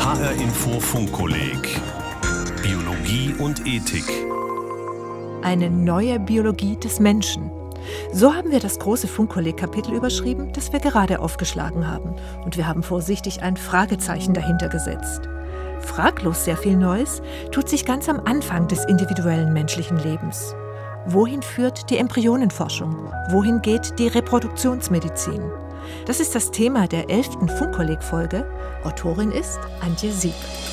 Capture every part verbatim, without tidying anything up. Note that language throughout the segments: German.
H R-Info Funkkolleg Biologie und Ethik. Eine neue Biologie des Menschen. So haben wir das große Funkkolleg-Kapitel überschrieben, das wir gerade aufgeschlagen haben. Und wir haben vorsichtig ein Fragezeichen dahinter gesetzt. Fraglos sehr viel Neues tut sich ganz am Anfang des individuellen menschlichen Lebens. Wohin führt die Embryonenforschung? Wohin geht die Reproduktionsmedizin? Das ist das Thema der elften Funkkolleg-Folge. Autorin ist Antje Sieb.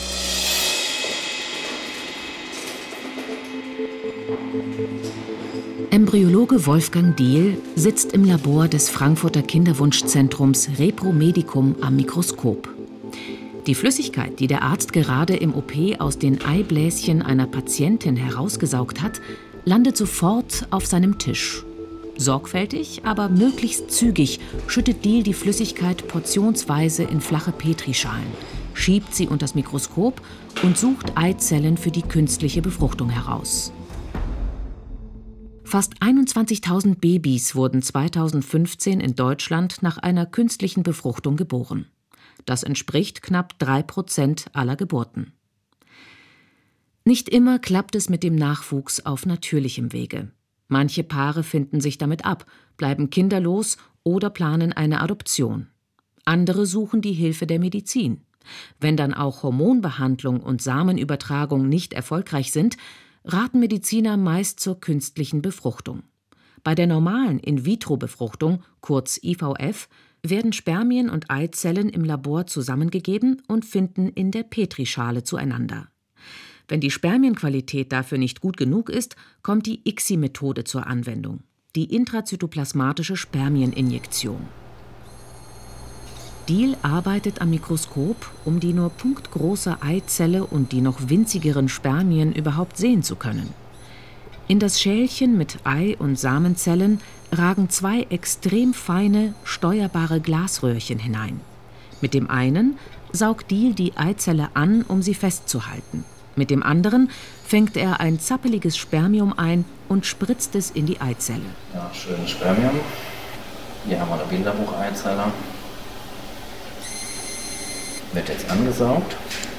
Embryologe Wolfgang Diehl sitzt im Labor des Frankfurter Kinderwunschzentrums Repromedicum am Mikroskop. Die Flüssigkeit, die der Arzt gerade im O P aus den Eibläschen einer Patientin herausgesaugt hat, landet sofort auf seinem Tisch. Sorgfältig, aber möglichst zügig schüttet Diehl die Flüssigkeit portionsweise in flache Petrischalen, schiebt sie unters Mikroskop und sucht Eizellen für die künstliche Befruchtung heraus. Fast einundzwanzigtausend Babys wurden zweitausendfünfzehn in Deutschland nach einer künstlichen Befruchtung geboren. Das entspricht knapp drei Prozent aller Geburten. Nicht immer klappt es mit dem Nachwuchs auf natürlichem Wege. Manche Paare finden sich damit ab, bleiben kinderlos oder planen eine Adoption. Andere suchen die Hilfe der Medizin. Wenn dann auch Hormonbehandlung und Samenübertragung nicht erfolgreich sind, raten Mediziner meist zur künstlichen Befruchtung. Bei der normalen In-vitro-Befruchtung, kurz I V F, werden Spermien und Eizellen im Labor zusammengegeben und finden in der Petrischale zueinander. Wenn die Spermienqualität dafür nicht gut genug ist, kommt die I C S I-Methode zur Anwendung, die intrazytoplasmatische Spermieninjektion. Diehl arbeitet am Mikroskop, um die nur punktgroße Eizelle und die noch winzigeren Spermien überhaupt sehen zu können. In das Schälchen mit Ei- und Samenzellen ragen zwei extrem feine, steuerbare Glasröhrchen hinein. Mit dem einen saugt Diehl die Eizelle an, um sie festzuhalten. Mit dem anderen fängt er ein zappeliges Spermium ein und spritzt es in die Eizelle. Ja, schönes Spermium. Hier haben wir eine Bilderbucheizelle. Wird jetzt angesaugt.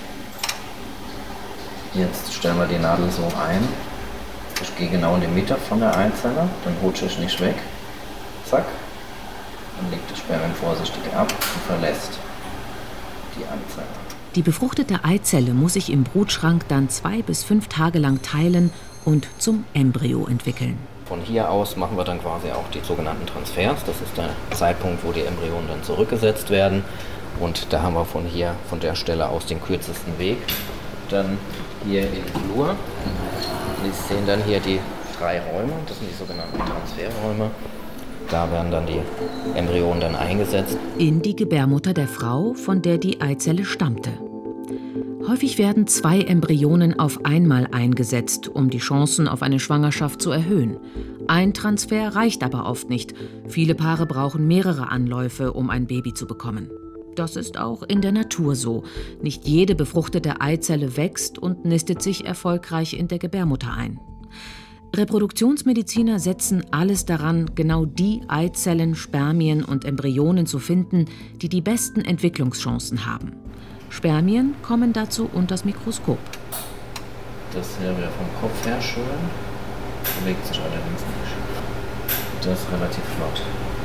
Jetzt stellen wir die Nadel so ein. Ich gehe genau in die Mitte von der Eizelle, dann rutsche ich nicht weg. Zack. Dann legt das Spermium vorsichtig ab und verlässt die Eizelle. Die befruchtete Eizelle muss sich im Brutschrank dann zwei bis fünf Tage lang teilen und zum Embryo entwickeln. Von hier aus machen wir dann quasi auch die sogenannten Transfers. Das ist der Zeitpunkt, wo die Embryonen dann zurückgesetzt werden. Und da haben wir von hier, von der Stelle aus den kürzesten Weg. Dann hier in den Flur. Sie sehen dann hier die drei Räume, das sind die sogenannten Transferräume. Da werden dann die Embryonen dann eingesetzt. In die Gebärmutter der Frau, von der die Eizelle stammte. Häufig werden zwei Embryonen auf einmal eingesetzt, um die Chancen auf eine Schwangerschaft zu erhöhen. Ein Transfer reicht aber oft nicht. Viele Paare brauchen mehrere Anläufe, um ein Baby zu bekommen. Das ist auch in der Natur so. Nicht jede befruchtete Eizelle wächst und nistet sich erfolgreich in der Gebärmutter ein. Reproduktionsmediziner setzen alles daran, genau die Eizellen, Spermien und Embryonen zu finden, die die besten Entwicklungschancen haben. Spermien kommen dazu unters Mikroskop. Das hier wäre vom Kopf her schön, bewegt sich allerdings nicht. Das ist relativ flott.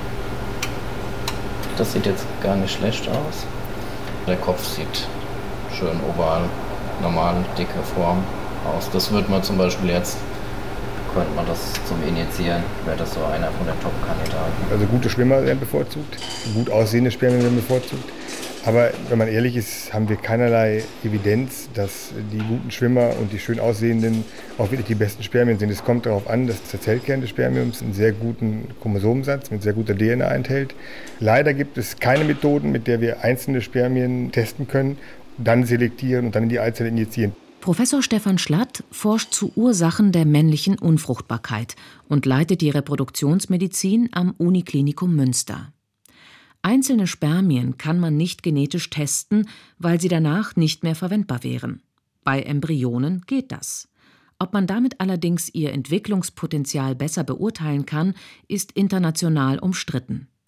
Das sieht jetzt gar nicht schlecht aus. Der Kopf sieht schön oval, normal, dicke Form aus. Das wird man zum Beispiel jetzt, könnte man das zum Injizieren, wäre das so einer von den Top-Kandidaten. Also gute Schwimmer werden bevorzugt, gut aussehende Spermien werden bevorzugt. Aber wenn man ehrlich ist, haben wir keinerlei Evidenz, dass die guten Schwimmer und die schön aussehenden auch wirklich die besten Spermien sind. Es kommt darauf an, dass der Zellkern des Spermiums einen sehr guten Chromosomensatz mit sehr guter D N A enthält. Leider gibt es keine Methoden, mit der wir einzelne Spermien testen können, dann selektieren und dann in die Eizelle injizieren. Professor Stefan Schlatt forscht zu Ursachen der männlichen Unfruchtbarkeit und leitet die Reproduktionsmedizin am Uniklinikum Münster. Einzelne Spermien kann man nicht genetisch testen, weil sie danach nicht mehr verwendbar wären. Bei Embryonen geht das. Ob man damit allerdings ihr Entwicklungspotenzial besser beurteilen kann, ist international umstritten.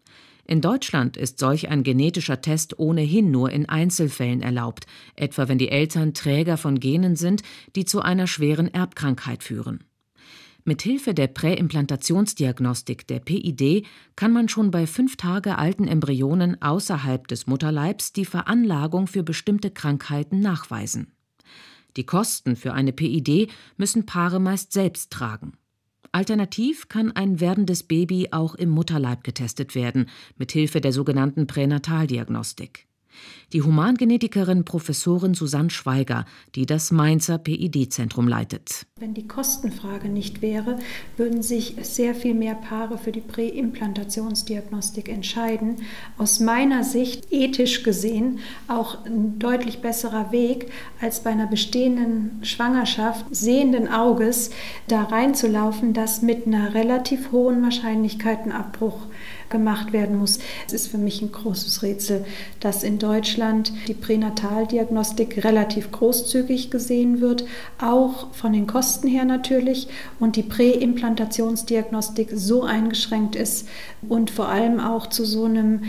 In Deutschland ist solch ein genetischer Test ohnehin nur in Einzelfällen erlaubt, etwa wenn die Eltern Träger von Genen sind, die zu einer schweren Erbkrankheit führen. Mithilfe der Präimplantationsdiagnostik, der P I D, kann man schon bei fünf Tage alten Embryonen außerhalb des Mutterleibs die Veranlagung für bestimmte Krankheiten nachweisen. Die Kosten für eine P I D müssen Paare meist selbst tragen. Alternativ kann ein werdendes Baby auch im Mutterleib getestet werden, mithilfe der sogenannten Pränataldiagnostik. Die Humangenetikerin Professorin Susanne Schweiger, die das Mainzer P I D-Zentrum leitet. Wenn die Kostenfrage nicht wäre, würden sich sehr viel mehr Paare für die Präimplantationsdiagnostik entscheiden. Aus meiner Sicht, ethisch gesehen, auch ein deutlich besserer Weg, als bei einer bestehenden Schwangerschaft sehenden Auges da reinzulaufen, dass mit einer relativ hohen Wahrscheinlichkeit ein Abbruch gemacht werden muss. Es ist für mich ein großes Rätsel, dass in Deutschland die Pränataldiagnostik relativ großzügig gesehen wird, auch von den Kosten her natürlich, und die Präimplantationsdiagnostik so eingeschränkt ist und vor allem auch zu so einem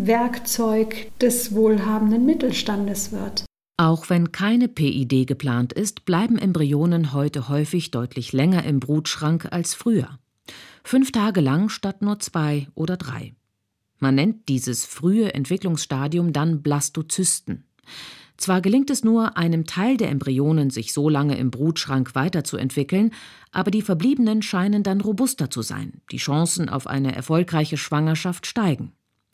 Werkzeug des wohlhabenden Mittelstandes wird. Auch wenn keine P I D geplant ist, bleiben Embryonen heute häufig deutlich länger im Brutschrank als früher. Fünf Tage lang statt nur zwei oder drei. Man nennt dieses frühe Entwicklungsstadium dann Blastozysten. Zwar gelingt es nur einem Teil der Embryonen, sich so lange im Brutschrank weiterzuentwickeln, aber die verbliebenen scheinen dann robuster zu sein. Die Chancen auf eine erfolgreiche Schwangerschaft steigen.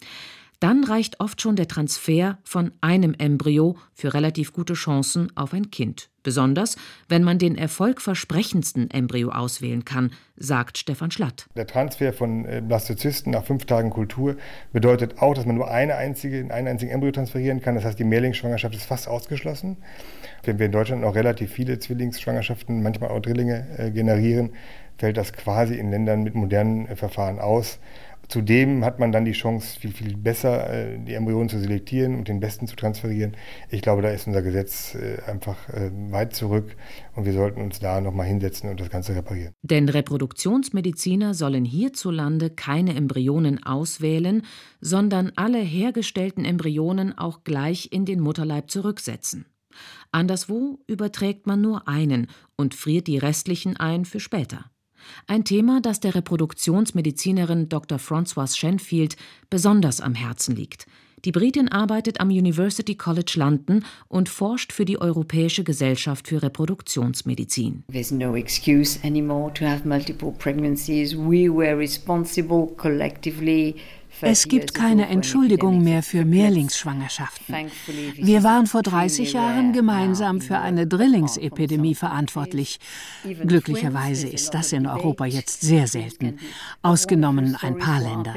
Dann reicht oft schon der Transfer von einem Embryo für relativ gute Chancen auf ein Kind. Besonders, wenn man den erfolgversprechendsten Embryo auswählen kann, sagt Stefan Schlatt. Der Transfer von Blastozysten nach fünf Tagen Kultur bedeutet auch, dass man nur eine einzige, einen einzigen Embryo transferieren kann. Das heißt, die Mehrlingsschwangerschaft ist fast ausgeschlossen. Wenn wir in Deutschland noch relativ viele Zwillingsschwangerschaften, manchmal auch Drillinge äh, generieren, fällt das quasi in Ländern mit modernen äh, Verfahren aus. Zudem hat man dann die Chance, viel, viel besser äh, die Embryonen zu selektieren und den besten zu transferieren. Ich glaube, da ist unser Gesetz äh, einfach äh, weit zurück und wir sollten uns da nochmal hinsetzen und das Ganze reparieren. Denn Reproduktionsmediziner sollen hierzulande keine Embryonen auswählen, sondern alle hergestellten Embryonen auch gleich in den Mutterleib zurücksetzen. Anderswo überträgt man nur einen und friert die restlichen ein für später. Ein Thema, das der Reproduktionsmedizinerin Doktor Françoise Shenfield besonders am Herzen liegt. Die Britin arbeitet am University College London und forscht für die Europäische Gesellschaft für Reproduktionsmedizin. There's no excuse anymore to have multiple pregnancies. We were responsible collectively. Es gibt keine Entschuldigung mehr für Mehrlingsschwangerschaften. Wir waren vor dreißig Jahren gemeinsam für eine Drillingsepidemie verantwortlich. Glücklicherweise ist das in Europa jetzt sehr selten, ausgenommen ein paar Länder.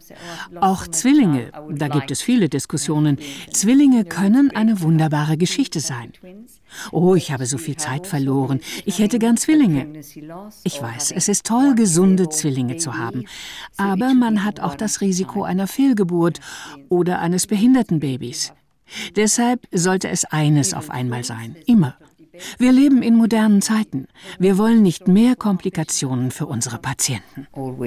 Auch Zwillinge, da gibt es viele Diskussionen. Zwillinge können eine wunderbare Geschichte sein. Oh, ich habe so viel Zeit verloren. Ich hätte gern Zwillinge. Ich weiß, es ist toll, gesunde Zwillinge zu haben. Aber man hat auch das Risiko einer Fehlgeburt oder eines behinderten Babys. Deshalb sollte es eines auf einmal sein, immer. Wir leben in modernen Zeiten. Wir wollen nicht mehr Komplikationen für unsere Patienten.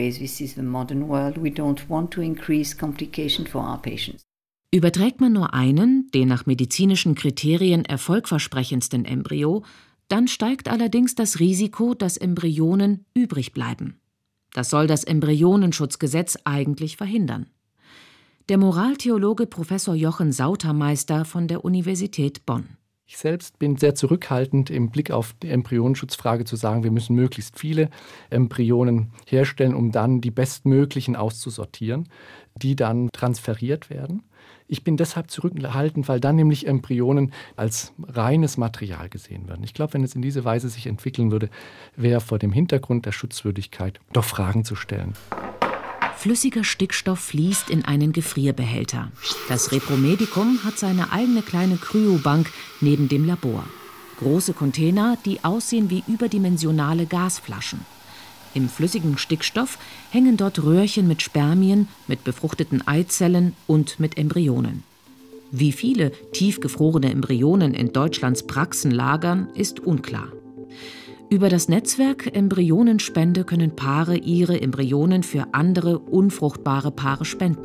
Überträgt man nur einen, den nach medizinischen Kriterien erfolgversprechendsten Embryo, dann steigt allerdings das Risiko, dass Embryonen übrig bleiben. Das soll das Embryonenschutzgesetz eigentlich verhindern. Der Moraltheologe Professor Jochen Sautermeister von der Universität Bonn. Ich selbst bin sehr zurückhaltend im Blick auf die Embryonenschutzfrage zu sagen, wir müssen möglichst viele Embryonen herstellen, um dann die bestmöglichen auszusortieren, die dann transferiert werden. Ich bin deshalb zurückhaltend, weil dann nämlich Embryonen als reines Material gesehen werden. Ich glaube, wenn es in diese Weise sich entwickeln würde, wäre vor dem Hintergrund der Schutzwürdigkeit doch Fragen zu stellen. Flüssiger Stickstoff fließt in einen Gefrierbehälter. Das Repromedikum hat seine eigene kleine Kryobank neben dem Labor. Große Container, die aussehen wie überdimensionale Gasflaschen. Im flüssigen Stickstoff hängen dort Röhrchen mit Spermien, mit befruchteten Eizellen und mit Embryonen. Wie viele tiefgefrorene Embryonen in Deutschlands Praxen lagern, ist unklar. Über das Netzwerk Embryonenspende können Paare ihre Embryonen für andere unfruchtbare Paare spenden.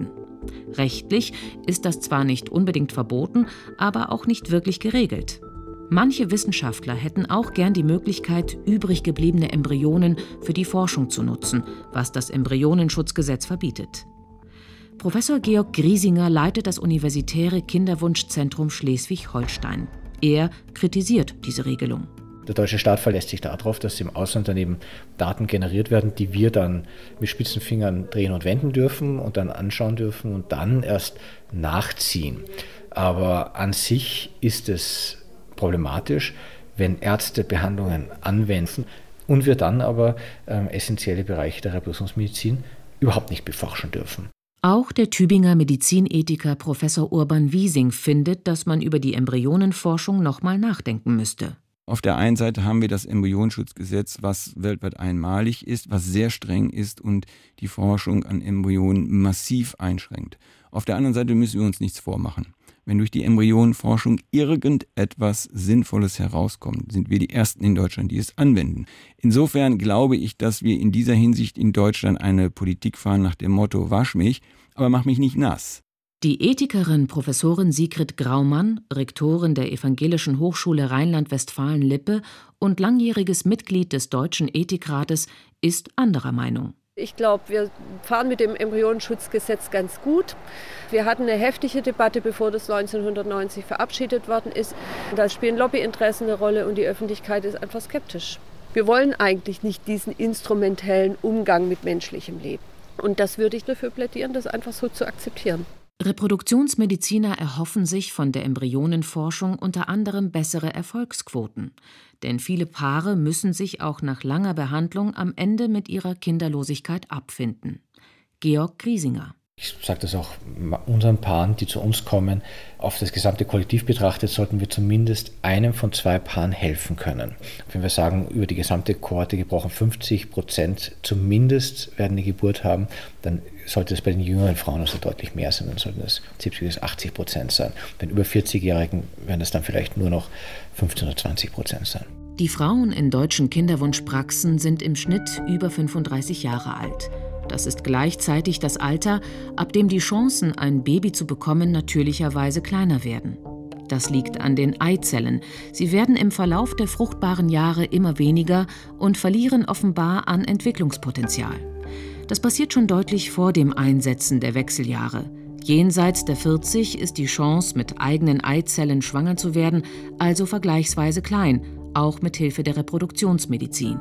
Rechtlich ist das zwar nicht unbedingt verboten, aber auch nicht wirklich geregelt. Manche Wissenschaftler hätten auch gern die Möglichkeit, übrig gebliebene Embryonen für die Forschung zu nutzen, was das Embryonenschutzgesetz verbietet. Professor Georg Griesinger leitet das Universitäre Kinderwunschzentrum Schleswig-Holstein. Er kritisiert diese Regelung. Der deutsche Staat verlässt sich darauf, dass im Ausland daneben Daten generiert werden, die wir dann mit spitzen Fingern drehen und wenden dürfen und dann anschauen dürfen und dann erst nachziehen. Aber an sich ist es problematisch, wenn Ärzte Behandlungen anwenden und wir dann aber äh, essentielle Bereiche der Reproduktionsmedizin überhaupt nicht beforschen dürfen. Auch der Tübinger Medizinethiker Professor Urban Wiesing findet, dass man über die Embryonenforschung noch mal nachdenken müsste. Auf der einen Seite haben wir das Embryonenschutzgesetz, was weltweit einmalig ist, was sehr streng ist und die Forschung an Embryonen massiv einschränkt. Auf der anderen Seite müssen wir uns nichts vormachen. Wenn durch die Embryonenforschung irgendetwas Sinnvolles herauskommt, sind wir die Ersten in Deutschland, die es anwenden. Insofern glaube ich, dass wir in dieser Hinsicht in Deutschland eine Politik fahren nach dem Motto, wasch mich, aber mach mich nicht nass. Die Ethikerin Professorin Sigrid Graumann, Rektorin der Evangelischen Hochschule Rheinland-Westfalen-Lippe und langjähriges Mitglied des Deutschen Ethikrates, ist anderer Meinung. Ich glaube, wir fahren mit dem Embryonenschutzgesetz ganz gut. Wir hatten eine heftige Debatte, bevor das neunzehnhundertneunzig verabschiedet worden ist. Da spielen Lobbyinteressen eine Rolle und die Öffentlichkeit ist einfach skeptisch. Wir wollen eigentlich nicht diesen instrumentellen Umgang mit menschlichem Leben. Und das würde ich dafür plädieren, das einfach so zu akzeptieren. Reproduktionsmediziner erhoffen sich von der Embryonenforschung unter anderem bessere Erfolgsquoten. Denn viele Paare müssen sich auch nach langer Behandlung am Ende mit ihrer Kinderlosigkeit abfinden. Georg Griesinger. Ich sage das auch unseren Paaren, die zu uns kommen. Auf das gesamte Kollektiv betrachtet sollten wir zumindest einem von zwei Paaren helfen können. Wenn wir sagen, über die gesamte Kohorte gebrochen fünfzig Prozent zumindest werden eine Geburt haben, dann sollte es bei den jüngeren Frauen also deutlich mehr sein. Dann sollten es siebzig bis achtzig Prozent sein. Bei den über vierzigjährigen werden es dann vielleicht nur noch fünfzehn oder zwanzig Prozent sein. Die Frauen in deutschen Kinderwunschpraxen sind im Schnitt über fünfunddreißig Jahre alt. Das ist gleichzeitig das Alter, ab dem die Chancen, ein Baby zu bekommen, natürlicherweise kleiner werden. Das liegt an den Eizellen. Sie werden im Verlauf der fruchtbaren Jahre immer weniger und verlieren offenbar an Entwicklungspotenzial. Das passiert schon deutlich vor dem Einsetzen der Wechseljahre. Jenseits der vierzig ist die Chance, mit eigenen Eizellen schwanger zu werden, also vergleichsweise klein, auch mit Hilfe der Reproduktionsmedizin.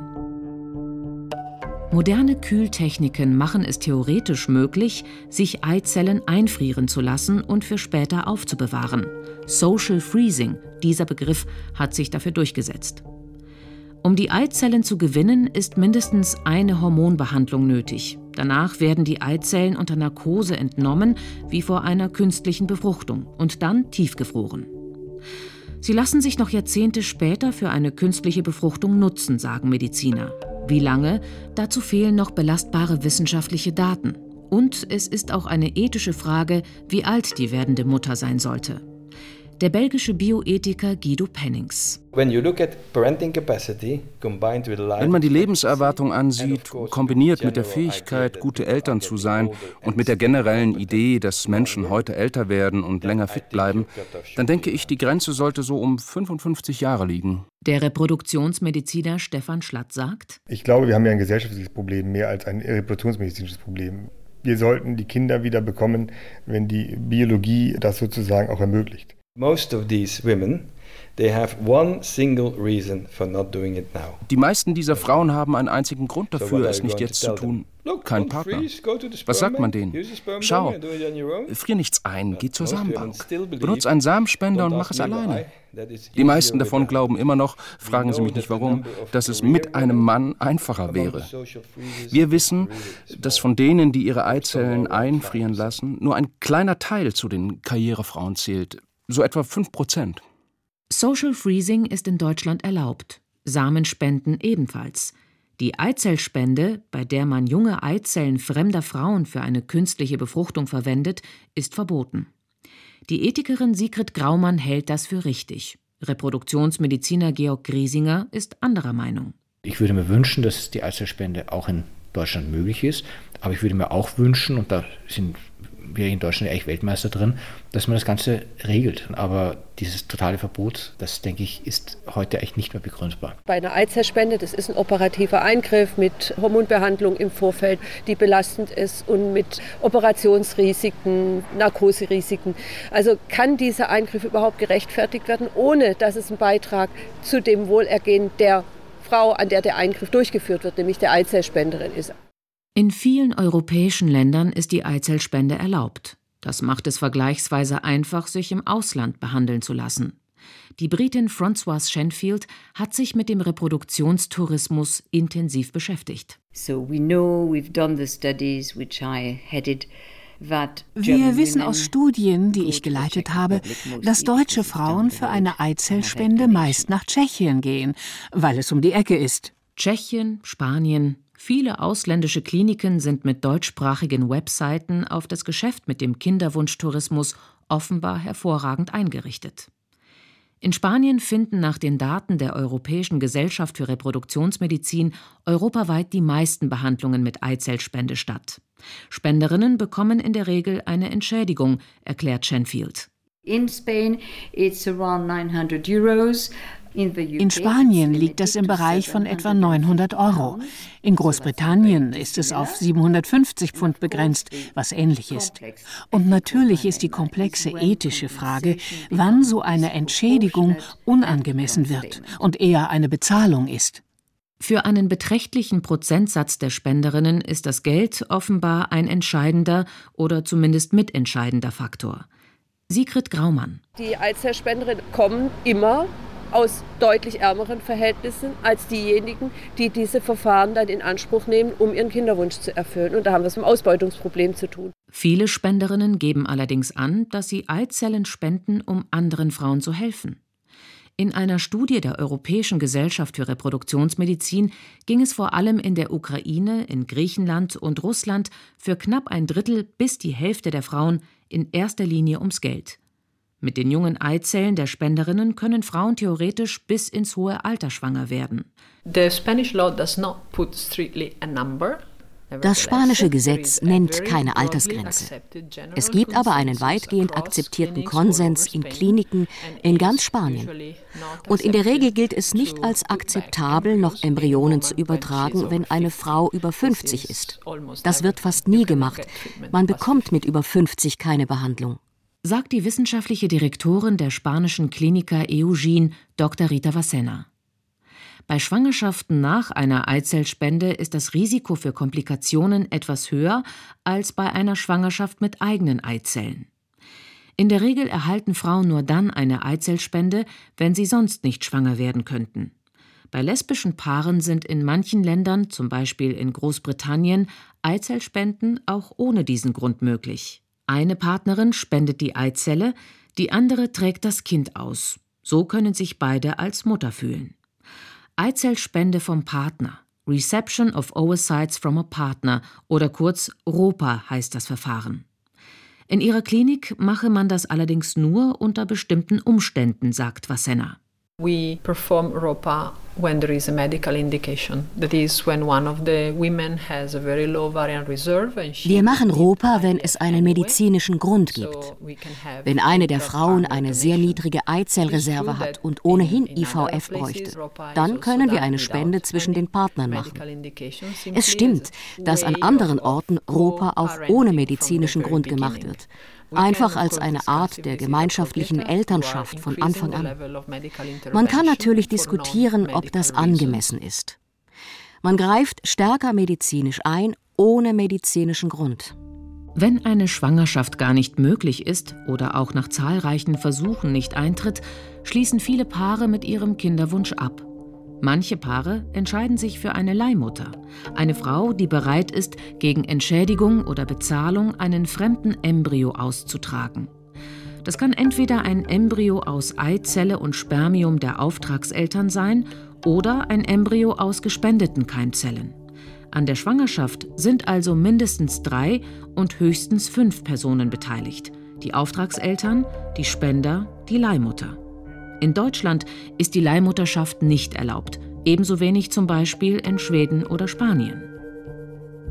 Moderne Kühltechniken machen es theoretisch möglich, sich Eizellen einfrieren zu lassen und für später aufzubewahren. Social Freezing, dieser Begriff, hat sich dafür durchgesetzt. Um die Eizellen zu gewinnen, ist mindestens eine Hormonbehandlung nötig. Danach werden die Eizellen unter Narkose entnommen, wie vor einer künstlichen Befruchtung, und dann tiefgefroren. Sie lassen sich noch Jahrzehnte später für eine künstliche Befruchtung nutzen, sagen Mediziner. Wie lange? Dazu fehlen noch belastbare wissenschaftliche Daten. Und es ist auch eine ethische Frage, wie alt die werdende Mutter sein sollte. Der belgische Bioethiker Guido Pennings. Wenn man die Lebenserwartung ansieht, kombiniert mit der Fähigkeit, gute Eltern zu sein und mit der generellen Idee, dass Menschen heute älter werden und länger fit bleiben, dann denke ich, die Grenze sollte so um fünfundfünfzig Jahre liegen. Der Reproduktionsmediziner Stefan Schlatt sagt: Ich glaube, wir haben ja ein gesellschaftliches Problem mehr als ein reproduktionsmedizinisches Problem. Wir sollten die Kinder wieder bekommen, wenn die Biologie das sozusagen auch ermöglicht. Most of these women, they have one single reason for not doing it now. Die meisten dieser Frauen haben einen einzigen Grund dafür, es nicht jetzt zu tun. Kein Partner. Was sagt man denen? Schau, frier nichts ein, geh zur Samenbank. Benutz einen Samenspender und mach es alleine. Die meisten davon glauben immer noch, fragen Sie mich nicht warum, dass es mit einem Mann einfacher wäre. Wir wissen, dass von denen, die ihre Eizellen einfrieren lassen, nur ein kleiner Teil zu den Karrierefrauen zählt. So etwa fünf Prozent. Social Freezing ist in Deutschland erlaubt, Samenspenden ebenfalls. Die Eizellspende, bei der man junge Eizellen fremder Frauen für eine künstliche Befruchtung verwendet, ist verboten. Die Ethikerin Sigrid Graumann hält das für richtig. Reproduktionsmediziner Georg Griesinger ist anderer Meinung. Ich würde mir wünschen, dass die Eizellspende auch in Deutschland möglich ist, aber ich würde mir auch wünschen, und da sind wir in Deutschland eigentlich Weltmeister drin, dass man das Ganze regelt. Aber dieses totale Verbot, das denke ich, ist heute eigentlich nicht mehr begründbar. Bei einer Eizellspende, das ist ein operativer Eingriff mit Hormonbehandlung im Vorfeld, die belastend ist und mit Operationsrisiken, Narkoserisiken. Also kann dieser Eingriff überhaupt gerechtfertigt werden, ohne dass es ein Beitrag zu dem Wohlergehen der Frau, an der der Eingriff durchgeführt wird, nämlich der Eizellspenderin ist. In vielen europäischen Ländern ist die Eizellspende erlaubt. Das macht es vergleichsweise einfach, sich im Ausland behandeln zu lassen. Die Britin Françoise Shenfield hat sich mit dem Reproduktionstourismus intensiv beschäftigt. So we know we've done the studies which I headed. Wir wissen aus Studien, die ich geleitet habe, dass deutsche Frauen für eine Eizellspende meist nach Tschechien gehen, weil es um die Ecke ist. Tschechien, Spanien, viele ausländische Kliniken sind mit deutschsprachigen Webseiten auf das Geschäft mit dem Kinderwunschtourismus offenbar hervorragend eingerichtet. In Spanien finden nach den Daten der Europäischen Gesellschaft für Reproduktionsmedizin europaweit die meisten Behandlungen mit Eizellspende statt. Spenderinnen bekommen in der Regel eine Entschädigung, erklärt Shenfield. In Spain it's around nine hundred euros. In Spanien liegt das im Bereich von etwa neunhundert Euro. In Großbritannien ist es auf siebenhundertfünfzig Pfund begrenzt, was ähnlich ist. Und natürlich ist die komplexe ethische Frage, wann so eine Entschädigung unangemessen wird und eher eine Bezahlung ist. Für einen beträchtlichen Prozentsatz der Spenderinnen ist das Geld offenbar ein entscheidender oder zumindest mitentscheidender Faktor. Sigrid Graumann. Die Eizellspenderinnen kommen immer aus deutlich ärmeren Verhältnissen als diejenigen, die diese Verfahren dann in Anspruch nehmen, um ihren Kinderwunsch zu erfüllen. Und da haben wir es mit dem Ausbeutungsproblem zu tun. Viele Spenderinnen geben allerdings an, dass sie Eizellen spenden, um anderen Frauen zu helfen. In einer Studie der Europäischen Gesellschaft für Reproduktionsmedizin ging es vor allem in der Ukraine, in Griechenland und Russland für knapp ein Drittel bis die Hälfte der Frauen in erster Linie ums Geld. Mit den jungen Eizellen der Spenderinnen können Frauen theoretisch bis ins hohe Alter schwanger werden. The Spanish law does not put strictly a number. Das spanische Gesetz nennt keine Altersgrenze. Es gibt aber einen weitgehend akzeptierten Konsens in Kliniken in ganz Spanien. Und in der Regel gilt es nicht als akzeptabel, noch Embryonen zu übertragen, wenn eine Frau über fünfzig ist. Das wird fast nie gemacht. Man bekommt mit über fünfzig keine Behandlung, sagt die wissenschaftliche Direktorin der spanischen Klinika Eugin, Doktor Rita Vassena. Bei Schwangerschaften nach einer Eizellspende ist das Risiko für Komplikationen etwas höher als bei einer Schwangerschaft mit eigenen Eizellen. In der Regel erhalten Frauen nur dann eine Eizellspende, wenn sie sonst nicht schwanger werden könnten. Bei lesbischen Paaren sind in manchen Ländern, zum Beispiel in Großbritannien, Eizellspenden auch ohne diesen Grund möglich. Eine Partnerin spendet die Eizelle, die andere trägt das Kind aus. So können sich beide als Mutter fühlen. Eizellspende vom Partner, Reception of Oocytes from a Partner oder kurz R O P A heißt das Verfahren. In ihrer Klinik mache man das allerdings nur unter bestimmten Umständen, sagt Vassena. We perform R O P A when there is a medical indication. That is when one of the women has a very low ovarian reserve and she. Wir machen R O P A, wenn es einen medizinischen Grund gibt. Wenn eine der Frauen eine sehr niedrige Eizellreserve hat und ohnehin I V F bräuchte, dann können wir eine Spende zwischen den Partnern machen. Es stimmt, dass an anderen Orten R O P A auch ohne medizinischen Grund gemacht wird. Einfach als eine Art der gemeinschaftlichen Elternschaft von Anfang an. Man kann natürlich diskutieren, ob das angemessen ist. Man greift stärker medizinisch ein, ohne medizinischen Grund. Wenn eine Schwangerschaft gar nicht möglich ist oder auch nach zahlreichen Versuchen nicht eintritt, schließen viele Paare mit ihrem Kinderwunsch ab. Manche Paare entscheiden sich für eine Leihmutter, eine Frau, die bereit ist, gegen Entschädigung oder Bezahlung einen fremden Embryo auszutragen. Das kann entweder ein Embryo aus Eizelle und Spermium der Auftragseltern sein oder ein Embryo aus gespendeten Keimzellen. An der Schwangerschaft sind also mindestens drei und höchstens fünf Personen beteiligt: die Auftragseltern, die Spender, die Leihmutter. In Deutschland ist die Leihmutterschaft nicht erlaubt, ebenso wenig zum Beispiel in Schweden oder Spanien.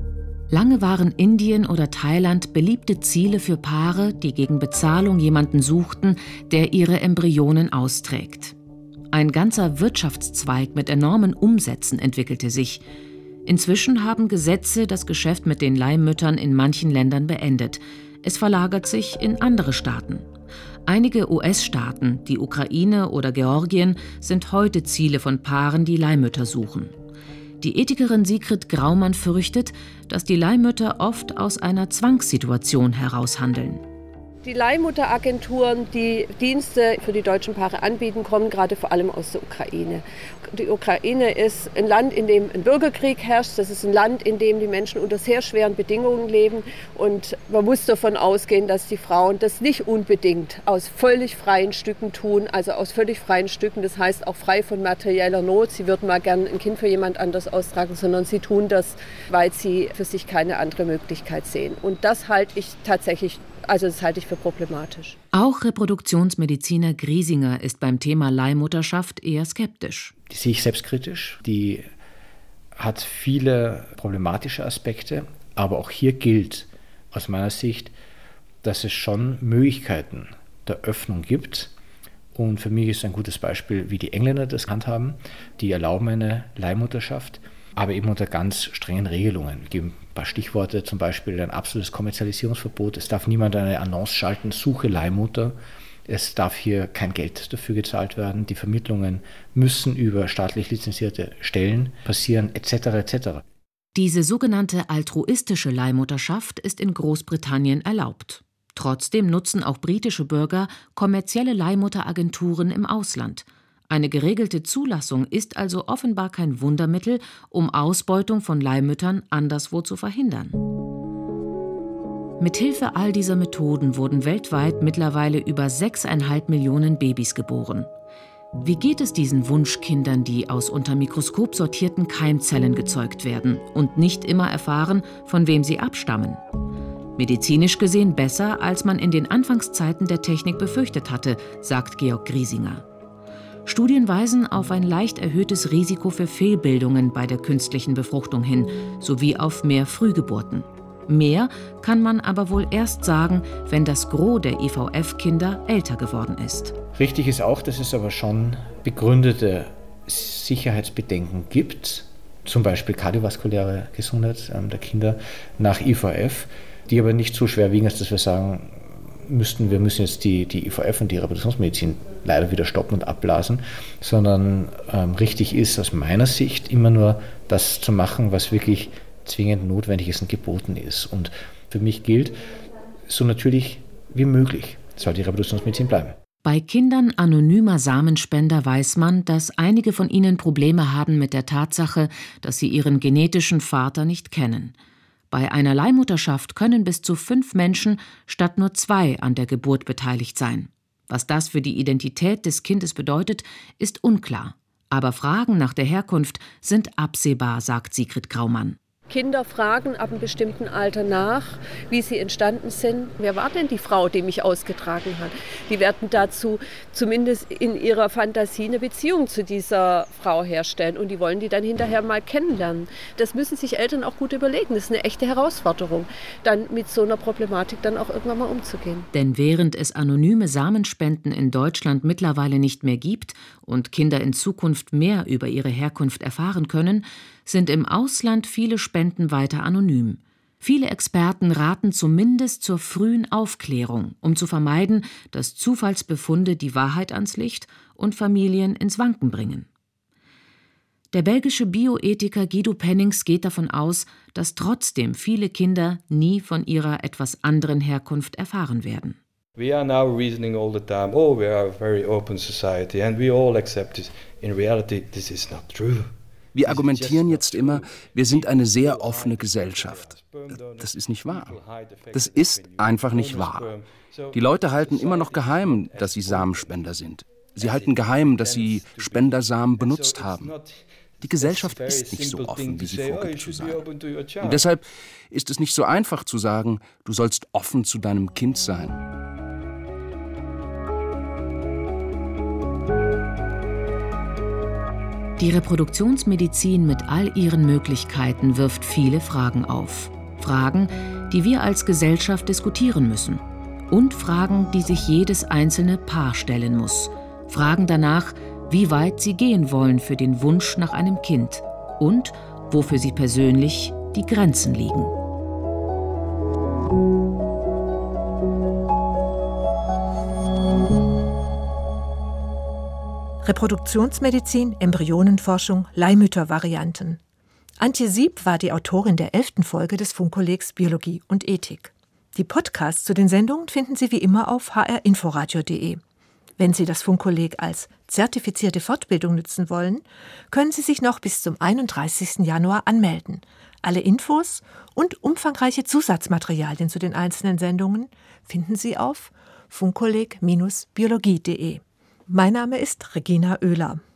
Lange waren Indien oder Thailand beliebte Ziele für Paare, die gegen Bezahlung jemanden suchten, der ihre Embryonen austrägt. Ein ganzer Wirtschaftszweig mit enormen Umsätzen entwickelte sich. Inzwischen haben Gesetze das Geschäft mit den Leihmüttern in manchen Ländern beendet. Es verlagert sich in andere Staaten. Einige U S-Staaten, die Ukraine oder Georgien, sind heute Ziele von Paaren, die Leihmütter suchen. Die Ethikerin Sigrid Graumann fürchtet, dass die Leihmütter oft aus einer Zwangssituation heraus handeln. Die Leihmutteragenturen, die Dienste für die deutschen Paare anbieten, kommen gerade vor allem aus der Ukraine. Die Ukraine ist ein Land, in dem ein Bürgerkrieg herrscht. Das ist ein Land, in dem die Menschen unter sehr schweren Bedingungen leben. Und man muss davon ausgehen, dass die Frauen das nicht unbedingt aus völlig freien Stücken tun. Also aus völlig freien Stücken, das heißt auch frei von materieller Not. Sie würden mal gern ein Kind für jemand anders austragen, sondern sie tun das, weil sie für sich keine andere Möglichkeit sehen. Und das halte ich tatsächlich Also das halte ich für problematisch. Auch Reproduktionsmediziner Griesinger ist beim Thema Leihmutterschaft eher skeptisch. Die sehe ich selbstkritisch. Die hat viele problematische Aspekte. Aber auch hier gilt aus meiner Sicht, dass es schon Möglichkeiten der Öffnung gibt. Und für mich ist ein gutes Beispiel, wie die Engländer das handhaben. Die erlauben eine Leihmutterschaft, aber eben unter ganz strengen Regelungen. Ich gebe ein paar Stichworte, zum Beispiel ein absolutes Kommerzialisierungsverbot. Es darf niemand eine Annonce schalten, suche Leihmutter. Es darf hier kein Geld dafür gezahlt werden. Die Vermittlungen müssen über staatlich lizenzierte Stellen passieren, et cetera et cetera. Diese sogenannte altruistische Leihmutterschaft ist in Großbritannien erlaubt. Trotzdem nutzen auch britische Bürger kommerzielle Leihmutteragenturen im Ausland. Eine geregelte Zulassung ist also offenbar kein Wundermittel, um Ausbeutung von Leihmüttern anderswo zu verhindern. Mithilfe all dieser Methoden wurden weltweit mittlerweile über sechseinhalb Millionen Babys geboren. Wie geht es diesen Wunschkindern, die aus unter Mikroskop sortierten Keimzellen gezeugt werden und nicht immer erfahren, von wem sie abstammen? Medizinisch gesehen besser, als man in den Anfangszeiten der Technik befürchtet hatte, sagt Georg Griesinger. Studien weisen auf ein leicht erhöhtes Risiko für Fehlbildungen bei der künstlichen Befruchtung hin, sowie auf mehr Frühgeburten. Mehr kann man aber wohl erst sagen, wenn das Gros der I V F-Kinder älter geworden ist. Richtig ist auch, dass es aber schon begründete Sicherheitsbedenken gibt, zum Beispiel kardiovaskuläre Gesundheit der Kinder nach I V F, die aber nicht so schwer wiegen, dass wir sagen müssten, wir müssen jetzt die, die I V F und die Reproduktionsmedizin leider wieder stoppen und abblasen, sondern ähm, richtig ist aus meiner Sicht immer nur das zu machen, was wirklich zwingend notwendig ist und geboten ist. Und für mich gilt, so natürlich wie möglich soll die Reproduktionsmedizin bleiben. Bei Kindern anonymer Samenspender weiß man, dass einige von ihnen Probleme haben mit der Tatsache, dass sie ihren genetischen Vater nicht kennen. Bei einer Leihmutterschaft können bis zu fünf Menschen statt nur zwei an der Geburt beteiligt sein. Was das für die Identität des Kindes bedeutet, ist unklar. Aber Fragen nach der Herkunft sind absehbar, sagt Sigrid Graumann. Kinder fragen ab einem bestimmten Alter nach, wie sie entstanden sind. Wer war denn die Frau, die mich ausgetragen hat? Die werden dazu zumindest in ihrer Fantasie eine Beziehung zu dieser Frau herstellen und die wollen die dann hinterher mal kennenlernen. Das müssen sich Eltern auch gut überlegen. Das ist eine echte Herausforderung, dann mit so einer Problematik dann auch irgendwann mal umzugehen. Denn während es anonyme Samenspenden in Deutschland mittlerweile nicht mehr gibt und Kinder in Zukunft mehr über ihre Herkunft erfahren können, sind im Ausland viele Spenden weiter anonym. Viele Experten raten zumindest zur frühen Aufklärung, um zu vermeiden, dass Zufallsbefunde die Wahrheit ans Licht und Familien ins Wanken bringen. Der belgische Bioethiker Guido Pennings geht davon aus, dass trotzdem viele Kinder nie von ihrer etwas anderen Herkunft erfahren werden. We are now reasoning all the time, oh, we are a very open society and we all accept it. In reality, this is not true. Wir argumentieren jetzt immer, wir sind eine sehr offene Gesellschaft. Das ist nicht wahr. Das ist einfach nicht wahr. Die Leute halten immer noch geheim, dass sie Samenspender sind. Sie halten geheim, dass sie Spendersamen benutzt haben. Die Gesellschaft ist nicht so offen, wie sie vorgibt zu sein. Und deshalb ist es nicht so einfach zu sagen, du sollst offen zu deinem Kind sein. Die Reproduktionsmedizin mit all ihren Möglichkeiten wirft viele Fragen auf. Fragen, die wir als Gesellschaft diskutieren müssen. Und Fragen, die sich jedes einzelne Paar stellen muss. Fragen danach, wie weit sie gehen wollen für den Wunsch nach einem Kind und wo für sie persönlich die Grenzen liegen. Reproduktionsmedizin, Embryonenforschung, Leihmüttervarianten. Antje Sieb war die Autorin der elften Folge des Funkkollegs Biologie und Ethik. Die Podcasts zu den Sendungen finden Sie wie immer auf h r inforadio punkt d e. Wenn Sie das Funkkolleg als zertifizierte Fortbildung nutzen wollen, können Sie sich noch bis zum einunddreißigsten Januar anmelden. Alle Infos und umfangreiche Zusatzmaterialien zu den einzelnen Sendungen finden Sie auf funkkolleg Bindestrich biologie punkt d e. Mein Name ist Regina Oehler.